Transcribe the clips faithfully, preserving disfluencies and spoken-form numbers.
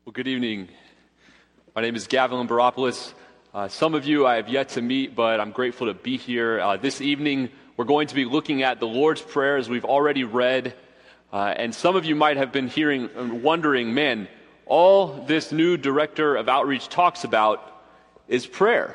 Well, good evening. My name is Gavin Limberopoulos. Uh, some of you I have yet to meet, but I'm grateful to be here. Uh, this evening, we're going to be looking at the Lord's Prayer as we've already read. Uh, and some of you might have been hearing and wondering, man, all this new director of outreach talks about is prayer.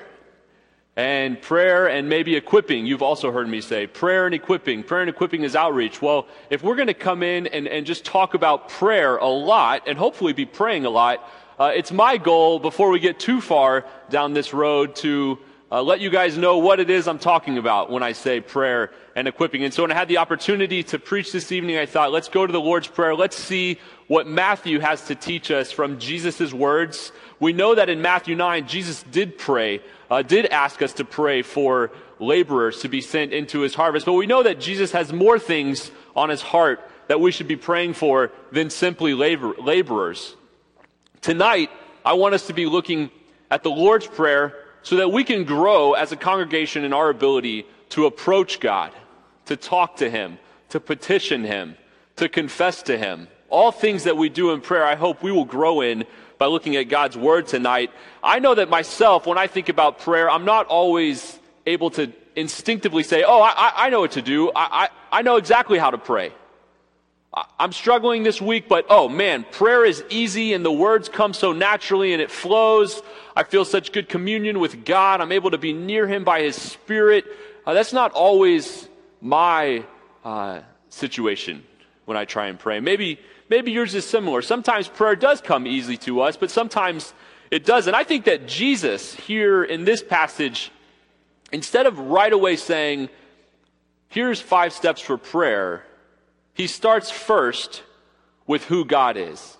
And prayer and maybe equipping. You've also heard me say prayer and equipping. Prayer and equipping is outreach. Well, if we're going to come in and, and just talk about prayer a lot and hopefully be praying a lot, uh, it's my goal before we get too far down this road to uh, let you guys know what it is I'm talking about when I say prayer and equipping. And so when I had the opportunity to preach this evening, I thought, let's go to the Lord's Prayer. Let's see what Matthew has to teach us from Jesus' words. We know that in Matthew nine, Jesus did pray, uh, did ask us to pray for laborers to be sent into his harvest. But we know that Jesus has more things on his heart that we should be praying for than simply labor- laborers. Tonight, I want us to be looking at the Lord's Prayer so that we can grow as a congregation in our ability to approach God, to talk to him, to petition him, to confess to him. All things that we do in prayer, I hope we will grow in by looking at God's word tonight. I know that myself, when I think about prayer, I'm not always able to instinctively say, oh, I, I know what to do. I, I, I know exactly how to pray. I, I'm struggling this week, but oh man, prayer is easy and the words come so naturally and it flows. I feel such good communion with God. I'm able to be near him by his Spirit. Uh, that's not always my uh, situation when I try and pray. Maybe Maybe yours is similar. Sometimes prayer does come easily to us, but sometimes it doesn't. I think that Jesus here in this passage, instead of right away saying, here's five steps for prayer, he starts first with who God is.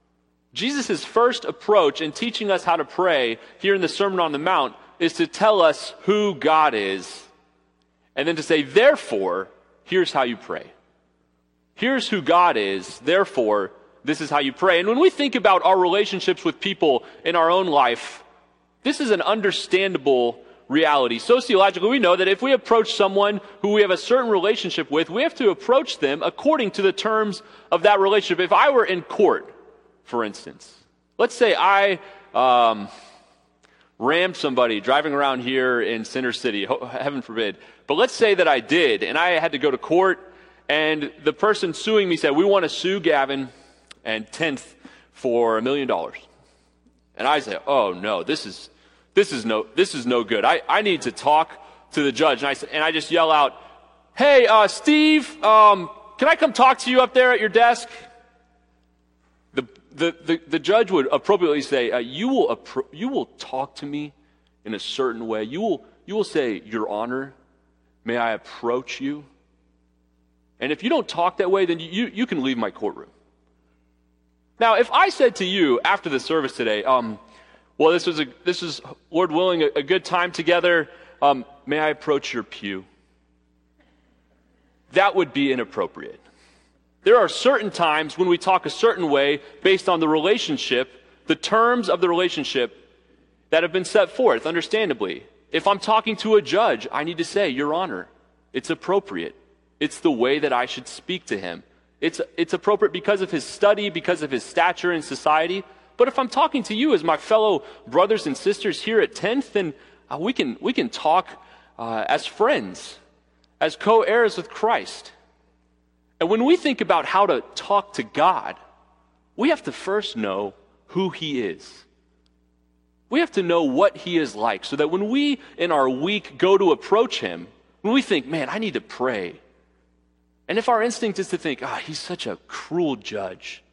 Jesus' first approach in teaching us how to pray here in the Sermon on the Mount is to tell us who God is, and then to say, therefore, here's how you pray. Here's who God is, therefore, this is how you pray. And when we think about our relationships with people in our own life, this is an understandable reality. Sociologically, we know that if we approach someone who we have a certain relationship with, we have to approach them according to the terms of that relationship. If I were in court, for instance, let's say I um, rammed somebody driving around here in Center City, heaven forbid, but let's say that I did, and I had to go to court, and the person suing me said, we want to sue Gavin and tenth for a million dollars. And I say, oh no, this is this is no this is no good. I, I need to talk to the judge. And I and I just yell out, hey, uh, Steve, um, can I come talk to you up there at your desk? The the the, the judge would appropriately say, uh, you will appro- you will talk to me in a certain way. You will you will say, Your Honor, may I approach you? And if you don't talk that way, then you, you can leave my courtroom. Now, if I said to you after the service today, um, well, this was, a, this is Lord willing, a, a good time together, um, may I approach your pew? That would be inappropriate. There are certain times when we talk a certain way based on the relationship, the terms of the relationship that have been set forth, understandably. If I'm talking to a judge, I need to say, Your Honor, it's appropriate. It's the way that I should speak to him. It's it's appropriate because of his study, because of his stature in society. But if I'm talking to you as my fellow brothers and sisters here at tenth, then uh, we can we can talk uh, as friends, as co-heirs with Christ. And when we think about how to talk to God, we have to first know who he is. We have to know what he is like, so that when we in our week go to approach him, when we think, man, I need to pray. And if our instinct is to think, ah, oh, he's such a cruel judge,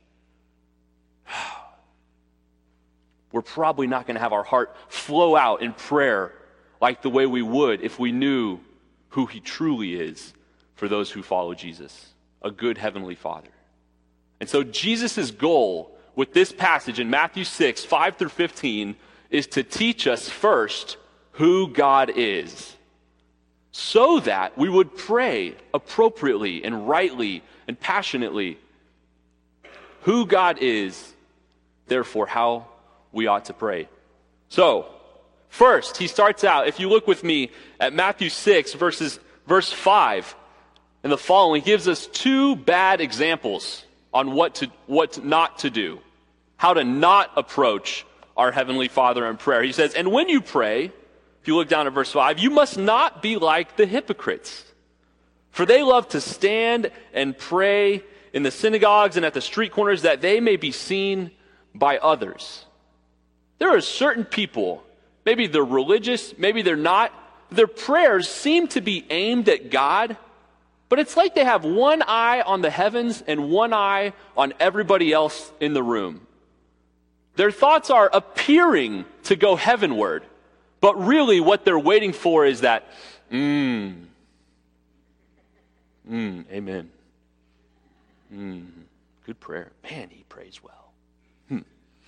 we're probably not going to have our heart flow out in prayer like the way we would if we knew who he truly is for those who follow Jesus, a good heavenly Father. And so Jesus' goal with this passage in Matthew six, five through fifteen, is to teach us first who God is, so that we would pray appropriately and rightly and passionately who God is, therefore how we ought to pray. So, first, he starts out, if you look with me at Matthew six, verses, verse five, and the following, he gives us two bad examples on what to what not to do. how to not approach our Heavenly Father in prayer. He says, and when you pray, if you look down at verse five, you must not be like the hypocrites, for they love to stand and pray in the synagogues and at the street corners that they may be seen by others. There are certain people, maybe they're religious, maybe they're not, their prayers seem to be aimed at God, but it's like they have one eye on the heavens and one eye on everybody else in the room. Their thoughts are appearing to go heavenward, but really what they're waiting for is that, mmm, mmm, amen. Mmm, good prayer. Man, he prays well. Hmm.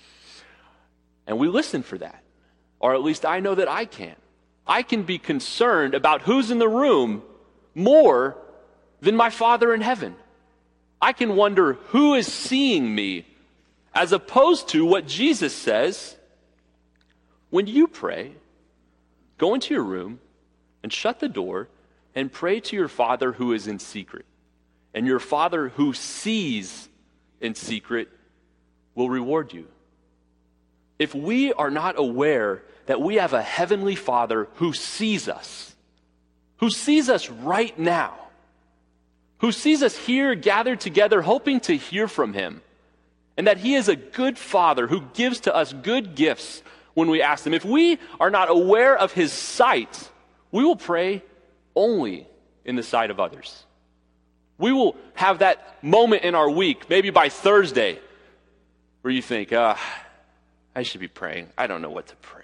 And we listen for that, or at least I know that I can. I can be concerned about who's in the room more than my Father in heaven. I can wonder who is seeing me, as opposed to what Jesus says, when you pray, go into your room and shut the door and pray to your Father who is in secret. And your Father who sees in secret will reward you. If we are not aware that we have a heavenly Father who sees us, who sees us right now, who sees us here gathered together hoping to hear from him, and that he is a good Father who gives to us good gifts when we ask him. If we are not aware of his sight, we will pray only in the sight of others. We will have that moment in our week, maybe by Thursday, where you think, ah, oh, I should be praying. I don't know what to pray.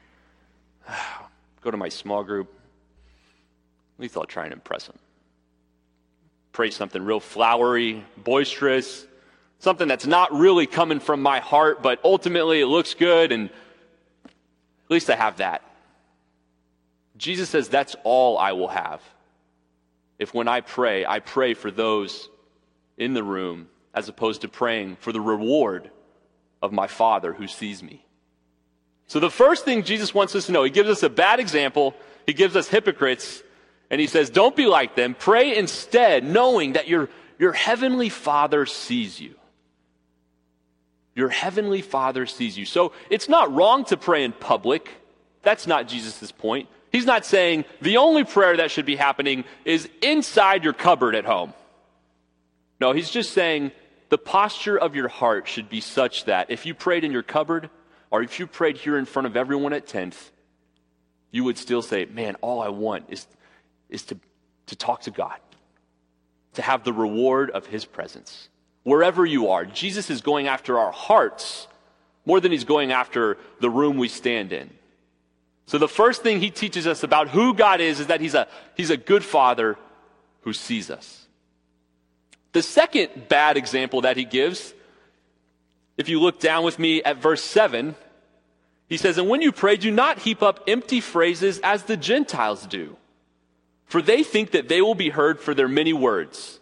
Go to my small group. At least I'll try and impress them. Pray something real flowery, boisterous, something that's not really coming from my heart, but ultimately it looks good, and at least I have that. Jesus says that's all I will have. If when I pray, I pray for those in the room as opposed to praying for the reward of my Father who sees me. So the first thing Jesus wants us to know, he gives us a bad example, he gives us hypocrites, and he says, don't be like them. Pray instead, knowing that your, your heavenly Father sees you. Your heavenly Father sees you. So it's not wrong to pray in public. That's not Jesus' point. He's not saying the only prayer that should be happening is inside your cupboard at home. No, he's just saying the posture of your heart should be such that if you prayed in your cupboard, or if you prayed here in front of everyone at tenth, you would still say, man, all I want is, is to, to talk to God, to have the reward of his presence. Wherever you are, Jesus is going after our hearts more than he's going after the room we stand in. So the first thing he teaches us about who God is is that he's a, he's a good Father who sees us. The second bad example that he gives, if you look down with me at verse seven, he says, and when you pray, do not heap up empty phrases as the Gentiles do, for they think that they will be heard for their many words.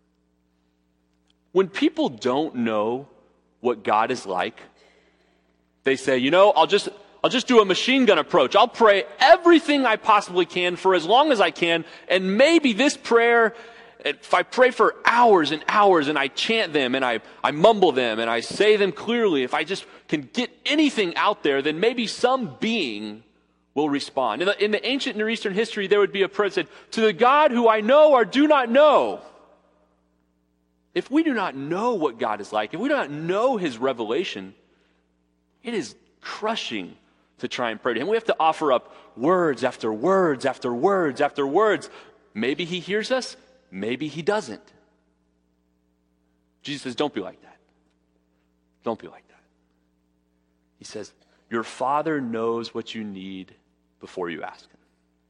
When people don't know what God is like, they say, you know, I'll just... I'll just do a machine gun approach. I'll pray everything I possibly can for as long as I can, and maybe this prayer, if I pray for hours and hours and I chant them and I, I mumble them and I say them clearly, if I just can get anything out there, then maybe some being will respond. In the, in the ancient Near Eastern history, there would be a prayer that said, to the God who I know or do not know. If we do not know what God is like, if we do not know his revelation, it is crushing to try and pray to him. We have to offer up words after words after words after words. Maybe he hears us, maybe he doesn't. Jesus says, don't be like that. Don't be like that. He says, your Father knows what you need before you ask him.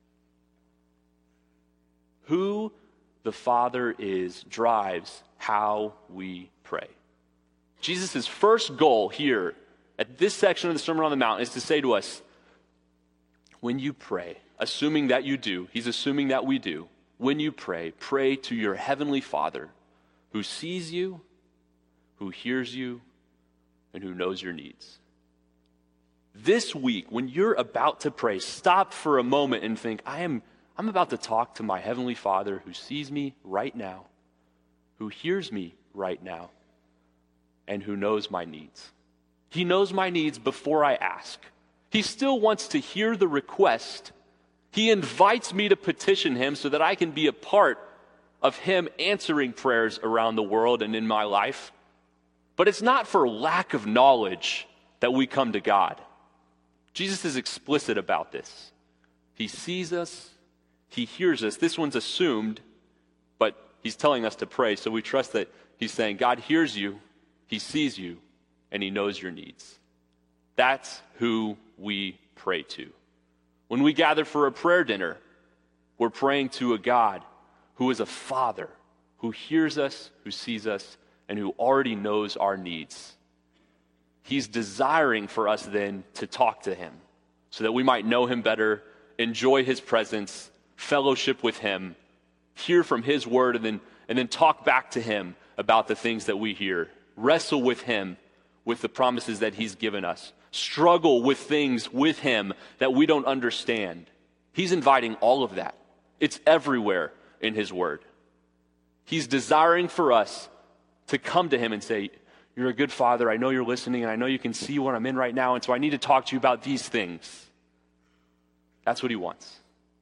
Who the Father is drives how we pray. Jesus' first goal here at this section of the Sermon on the Mount is to say to us, when you pray, assuming that you do, he's assuming that we do, when you pray, pray to your heavenly Father who sees you, who hears you, and who knows your needs. This week, when you're about to pray, stop for a moment and think, I am, I'm about to talk to my heavenly Father who sees me right now, who hears me right now, and who knows my needs. He knows my needs before I ask. He still wants to hear the request. He invites me to petition him so that I can be a part of him answering prayers around the world and in my life. But it's not for lack of knowledge that we come to God. Jesus is explicit about this. He sees us. He hears us. This one's assumed, but he's telling us to pray. So we trust that he's saying, God hears you, he sees you, and he knows your needs. That's who we pray to. When we gather for a prayer dinner, we're praying to a God who is a Father, who hears us, who sees us, and who already knows our needs. He's desiring for us then to talk to him so that we might know him better, enjoy his presence, fellowship with him, hear from his word, and then, and then talk back to him about the things that we hear. Wrestle with him with the promises that he's given us. Struggle with things with him that we don't understand. He's inviting all of that. It's everywhere in his word. He's desiring for us to come to him and say, you're a good father. I know you're listening, and I know you can see what I'm in right now, and so I need to talk to you about these things. That's what he wants.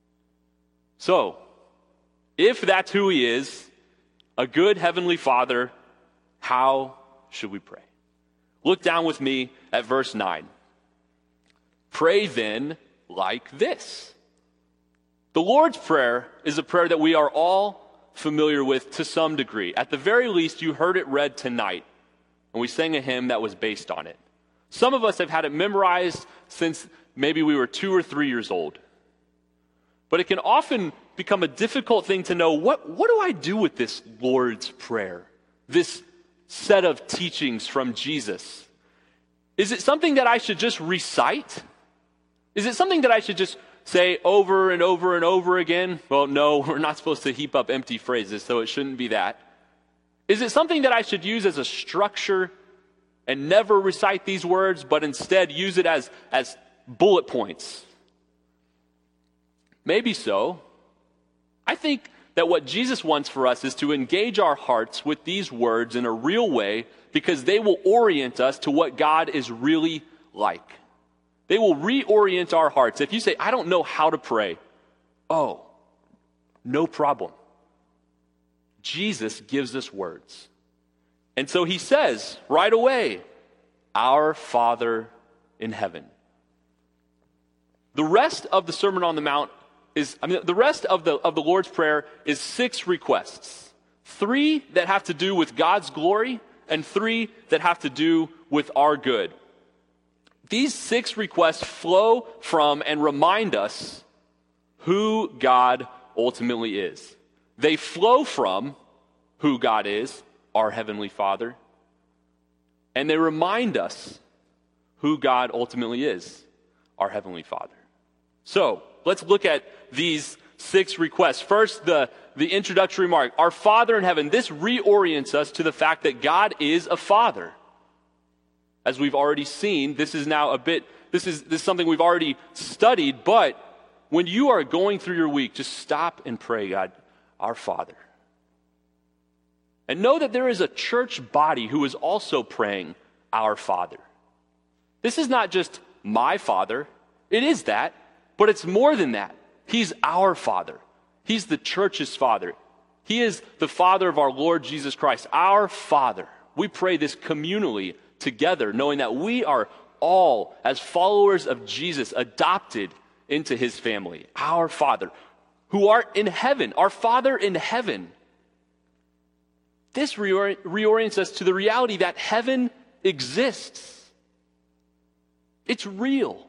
So, if that's who he is, a good heavenly Father, how should we pray? Look down with me at verse nine. Pray then like this. The Lord's Prayer is a prayer that we are all familiar with to some degree. At the very least, you heard it read tonight, and we sang a hymn that was based on it. Some of us have had it memorized since maybe we were two or three years old. But it can often become a difficult thing to know, what, what do I do with this Lord's Prayer? This set of teachings from Jesus. Is it something that I should just recite? Is it something that I should just say over and over and over again? Well, no, we're not supposed to heap up empty phrases, so it shouldn't be that. Is it something that I should use as a structure and never recite these words, but instead use it as, as bullet points? Maybe so. I think that what Jesus wants for us is to engage our hearts with these words in a real way, because they will orient us to what God is really like. They will reorient our hearts. If you say, I don't know how to pray, oh, no problem. Jesus gives us words. And so he says right away, our Father in heaven. The rest of the Sermon on the Mount is, I mean, the rest of the, of the Lord's Prayer is six requests. Three that have to do with God's glory, and three that have to do with our good. These six requests flow from and remind us who God ultimately is. They flow from who God is, our Heavenly Father, and they remind us who God ultimately is, our Heavenly Father. So, let's look at these six requests. First, the, the introductory remark. Our Father in heaven. This reorients us to the fact that God is a Father. As we've already seen, this is now a bit, this is, this is something we've already studied, but when you are going through your week, just stop and pray, God, our Father. And know that there is a church body who is also praying, our Father. This is not just my Father. It is that, but it's more than that. He's our Father. He's the church's Father. He is the Father of our Lord Jesus Christ, our Father. We pray this communally together, knowing that we are all, as followers of Jesus, adopted into his family. Our Father, who art in heaven, our Father in heaven. This reori- reorients us to the reality that heaven exists. It's real.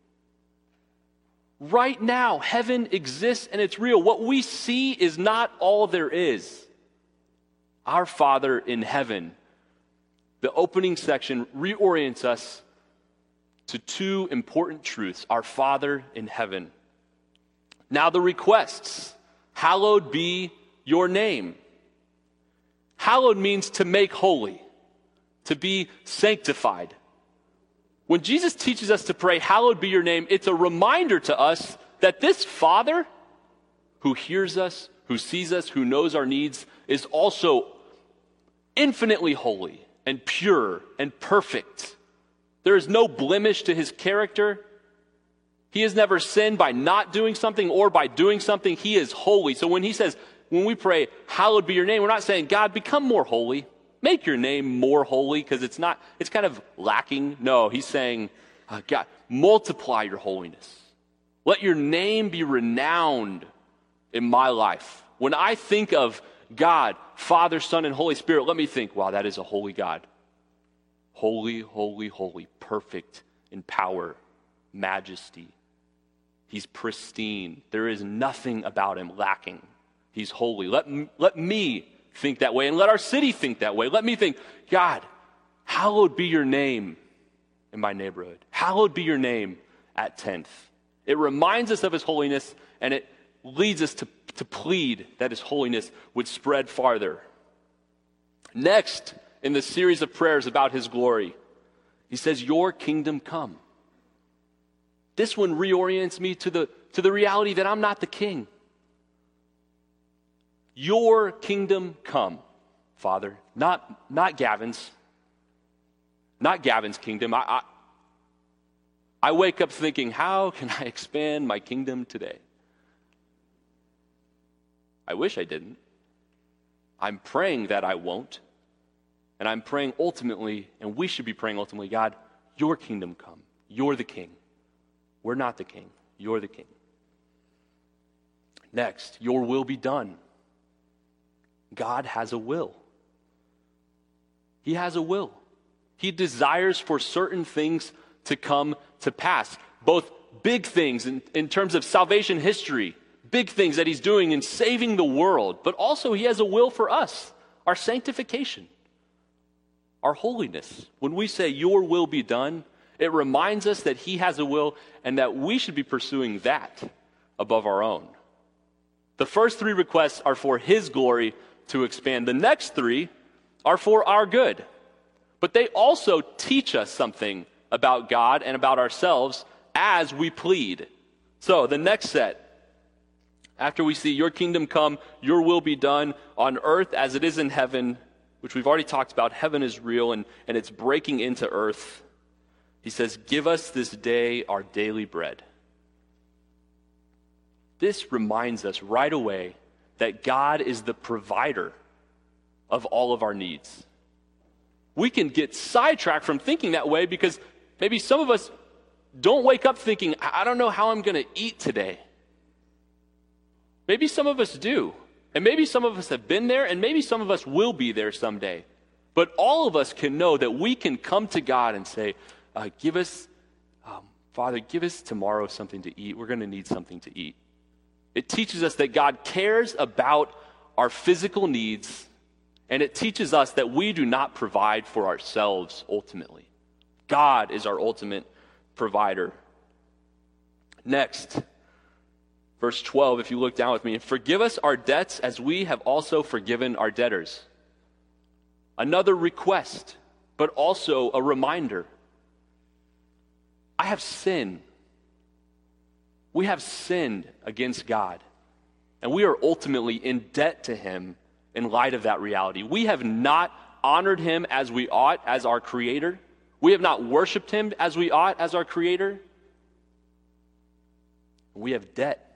Right now, heaven exists and it's real. What we see is not all there is. Our Father in heaven. The opening section reorients us to two important truths. Our Father in heaven. Now the requests. Hallowed be your name. Hallowed means to make holy, to be sanctified. When Jesus teaches us to pray, hallowed be your name, it's a reminder to us that this Father who hears us, who sees us, who knows our needs, is also infinitely holy and pure and perfect. There is no blemish to his character. He has never sinned by not doing something or by doing something. He is holy. So when he says, when we pray, hallowed be your name, we're not saying, God, become more holy. Make your name more holy, because it's not, it's kind of lacking. No, he's saying, uh, God, multiply your holiness. Let your name be renowned in my life. When I think of God, Father, Son, and Holy Spirit, let me think, wow, that is a holy God. Holy, holy, holy, perfect in power, majesty. He's pristine. There is nothing about him lacking. He's holy. Let, let me think that way, and let our city think that way. Let me think, God, hallowed be your name in my neighborhood. Hallowed be your name at tenth. It reminds us of his holiness, and it leads us to, to plead that his holiness would spread farther. Next, in the series of prayers about his glory, he says, your kingdom come. This one reorients me to the, to the reality that I'm not the king. Your kingdom come, Father, not, not Gavin's, not Gavin's kingdom. I, I, I wake up thinking, how can I expand my kingdom today? I wish I didn't. I'm praying that I won't. And I'm praying ultimately, and we should be praying ultimately, God, your kingdom come. You're the king. We're not the king. You're the king. Next, your will be done. God has a will. He has a will. He desires for certain things to come to pass. Both big things in, in terms of salvation history, big things that he's doing in saving the world, but also he has a will for us, our sanctification, our holiness. When we say your will be done, it reminds us that he has a will and that we should be pursuing that above our own. The first three requests are for his glory to expand. The next three are for our good. But they also teach us something about God and about ourselves as we plead. So the next set, after we see your kingdom come, your will be done on earth as it is in heaven, which we've already talked about, heaven is real and, and it's breaking into earth. He says, give us this day our daily bread. This reminds us right away that God is the provider of all of our needs. We can get sidetracked from thinking that way because maybe some of us don't wake up thinking, I don't know how I'm going to eat today. Maybe some of us do. And maybe some of us have been there, and maybe some of us will be there someday. But all of us can know that we can come to God and say, uh, give us, um, Father, give us tomorrow something to eat. We're going to need something to eat. It teaches us that God cares about our physical needs, and it teaches us that we do not provide for ourselves ultimately. God is our ultimate provider. Next, verse twelve, if you look down with me, forgive us our debts as we have also forgiven our debtors. Another request, but also a reminder. I have sinned. We have sinned against God, and we are ultimately in debt to him in light of that reality. We have not honored him as we ought as our creator. We have not worshiped him as we ought as our creator. We have debt.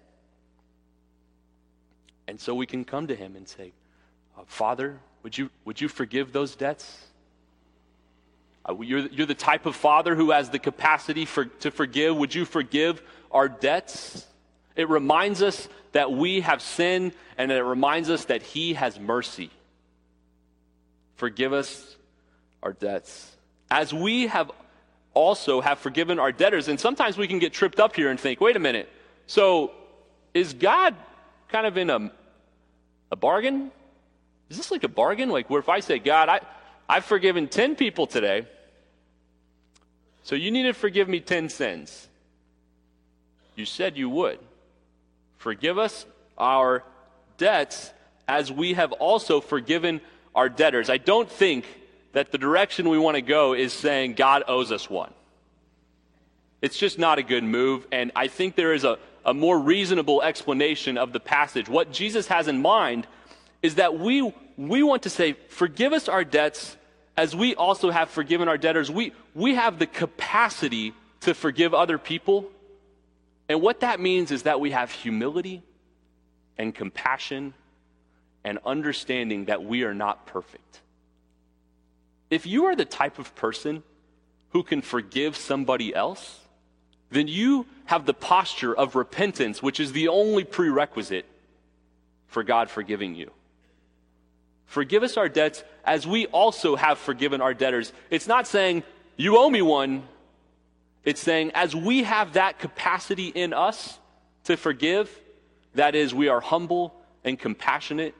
And so we can come to him and say, Father, would you, would you forgive those debts? Uh, you're, you're the type of father who has the capacity for, to forgive. Would you forgive our debts? It reminds us that we have sinned, and it reminds us that he has mercy. Forgive us our debts. As we have also have forgiven our debtors, and sometimes we can get tripped up here and think, wait a minute, so is God kind of in a, a bargain? Is this like a bargain? Like where if I say, God, I, I've forgiven ten people today, so you need to forgive me ten sins. You said you would. Forgive us our debts as we have also forgiven our debtors. I don't think that the direction we want to go is saying God owes us one. It's just not a good move, and I think there is a, a more reasonable explanation of the passage. What Jesus has in mind is that we, we want to say, forgive us our debts as we also have forgiven our debtors, we, we have the capacity to forgive other people. And what that means is that we have humility and compassion and understanding that we are not perfect. If you are the type of person who can forgive somebody else, then you have the posture of repentance, which is the only prerequisite for God forgiving you. Forgive us our debts as we also have forgiven our debtors. It's not saying, you owe me one. It's saying, as we have that capacity in us to forgive, that is, we are humble and compassionate,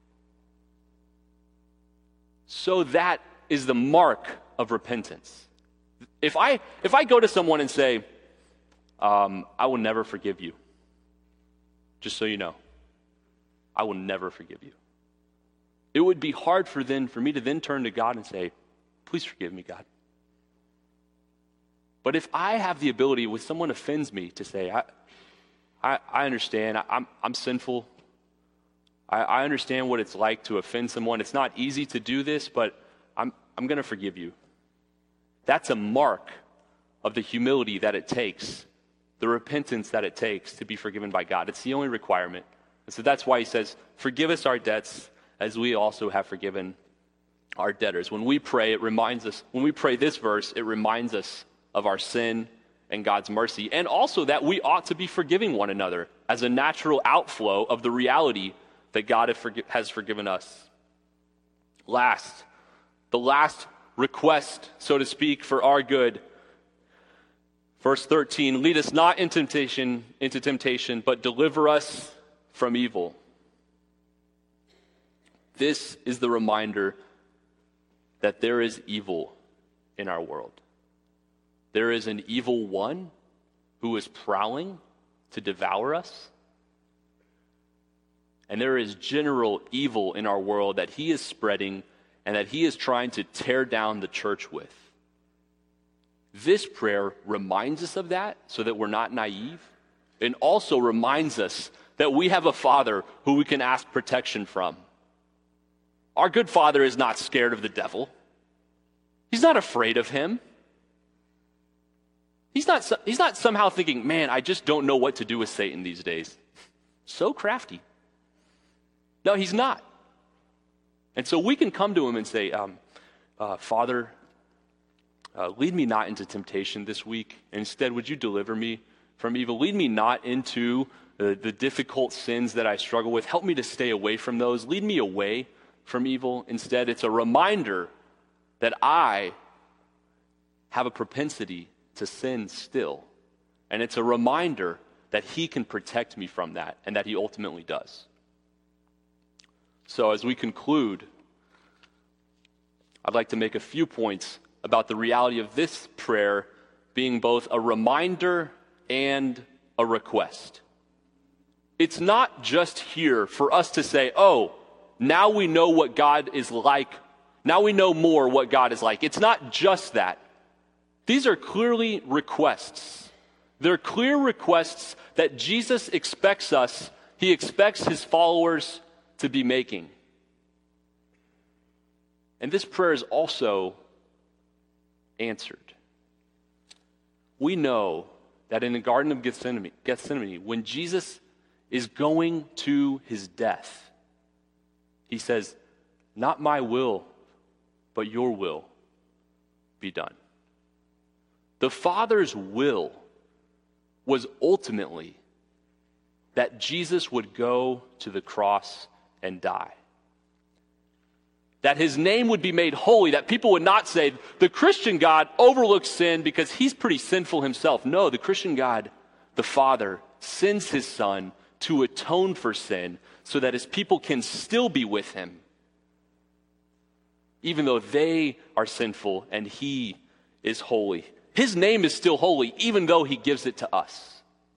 so that is the mark of repentance. If I if I go to someone and say, um, I will never forgive you, just so you know, I will never forgive you. It would be hard for then for me to then turn to God and say, please forgive me, God. But if I have the ability, when someone offends me, to say, I I, I understand, I, I'm I'm sinful. I, I understand what it's like to offend someone. It's not easy to do this, but I'm I'm going to forgive you. That's a mark of the humility that it takes, the repentance that it takes to be forgiven by God. It's the only requirement. And so that's why he says, forgive us our debts as we also have forgiven our debtors. When we pray, it reminds us, when we pray this verse, it reminds us of our sin and God's mercy, and also that we ought to be forgiving one another as a natural outflow of the reality that God has forgiven us. Last, the last request, so to speak, for our good. Verse thirteen, lead us not into temptation, into temptation, but deliver us from evil. This is the reminder that there is evil in our world. There is an evil one who is prowling to devour us. And there is general evil in our world that he is spreading and that he is trying to tear down the church with. This prayer reminds us of that so that we're not naive, and also reminds us that we have a Father who we can ask protection from. Our good Father is not scared of the devil. He's not afraid of him. He's not, he's not somehow thinking, man, I just don't know what to do with Satan these days. So crafty. No, he's not. And so we can come to him and say, um, uh, Father, uh, lead me not into temptation this week. Instead, would you deliver me from evil? Lead me not into uh, the difficult sins that I struggle with. Help me to stay away from those. Lead me away from evil. Instead, it's a reminder that I have a propensity to sin still. And it's a reminder that he can protect me from that, and that he ultimately does. So as we conclude, I'd like to make a few points about the reality of this prayer being both a reminder and a request. It's not just here for us to say, oh, now we know what God is like. Now we know more what God is like. It's not just that. These are clearly requests. They're clear requests that Jesus expects us, he expects his followers to be making. And this prayer is also answered. We know that in the Garden of Gethsemane, Gethsemane, when Jesus is going to his death, he says, not my will, but your will be done. The Father's will was ultimately that Jesus would go to the cross and die. That his name would be made holy, that people would not say, the Christian God overlooks sin because he's pretty sinful himself. No, the Christian God, the Father, sends his Son to atone for sin so that his people can still be with him, even though they are sinful and he is holy. His name is still holy, even though he gives it to us.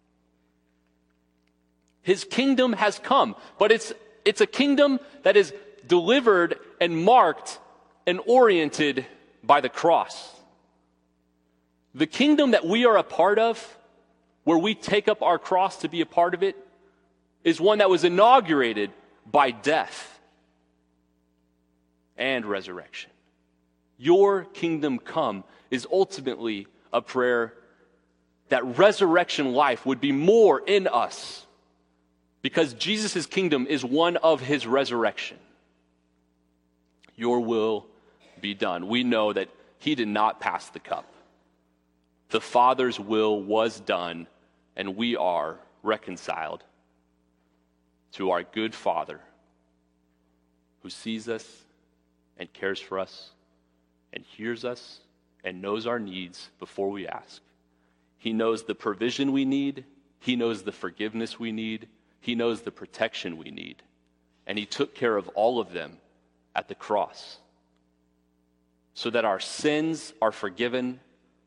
His kingdom has come, but it's it's a kingdom that is delivered and marked and oriented by the cross. The kingdom that we are a part of, where we take up our cross to be a part of it, is one that was inaugurated by death and resurrection. Your kingdom come is ultimately a prayer that resurrection life would be more in us because Jesus' kingdom is one of his resurrection. Your will be done. We know that he did not pass the cup. The Father's will was done, and we are reconciled to our good Father who sees us and cares for us and hears us and knows our needs before we ask. He knows the provision we need. He knows the forgiveness we need. He knows the protection we need. And he took care of all of them at the cross so that our sins are forgiven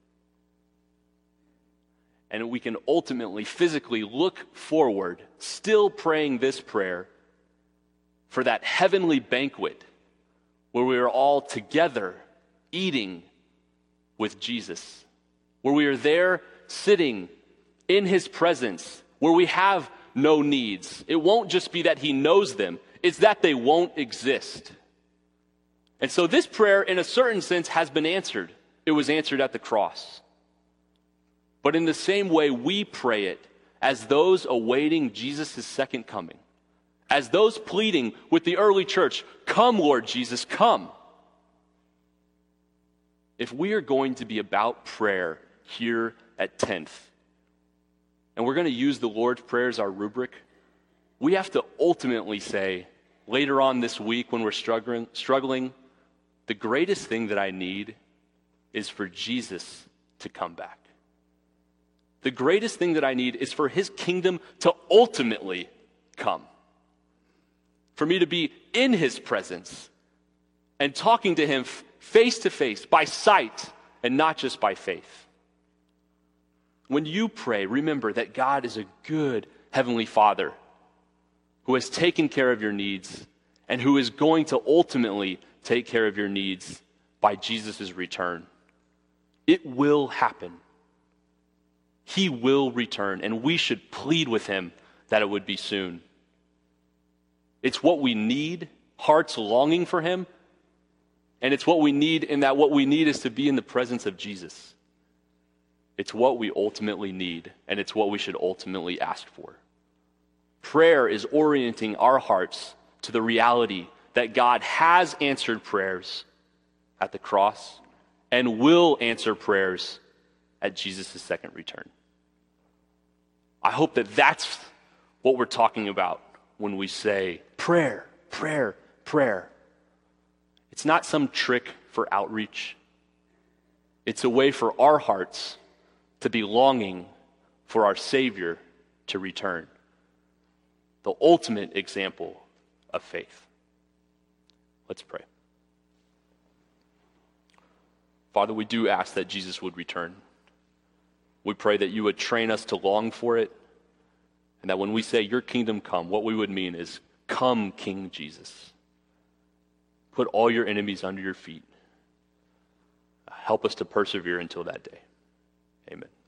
and we can ultimately, physically look forward, still praying this prayer for that heavenly banquet where we are all together eating with Jesus, where we are there sitting in his presence, where we have no needs. It won't just be that he knows them, it's that they won't exist. And so this prayer, in a certain sense, has been answered. It was answered at the cross. But in the same way, we pray it as those awaiting Jesus' second coming, as those pleading with the early church, come, Lord Jesus, come. If we are going to be about prayer here at tenth, and we're going to use the Lord's Prayer as our rubric, we have to ultimately say, later on this week when we're struggling, struggling, the greatest thing that I need is for Jesus to come back. The greatest thing that I need is for his kingdom to ultimately come. For me to be in his presence and talking to him face to face, by sight, and not just by faith. When you pray, remember that God is a good heavenly Father who has taken care of your needs and who is going to ultimately take care of your needs by Jesus' return. It will happen. He will return, and we should plead with him that it would be soon. It's what we need, hearts longing for him, and it's what we need in that what we need is to be in the presence of Jesus. It's what we ultimately need, and it's what we should ultimately ask for. Prayer is orienting our hearts to the reality that God has answered prayers at the cross and will answer prayers at Jesus' second return. I hope that that's what we're talking about when we say prayer, prayer, prayer. It's not some trick for outreach. It's a way for our hearts to be longing for our Savior to return. The ultimate example of faith. Let's pray. Father, we do ask that Jesus would return. We pray that you would train us to long for it, and that when we say your kingdom come, what we would mean is, come, King Jesus. Put all your enemies under your feet. Help us to persevere until that day. Amen.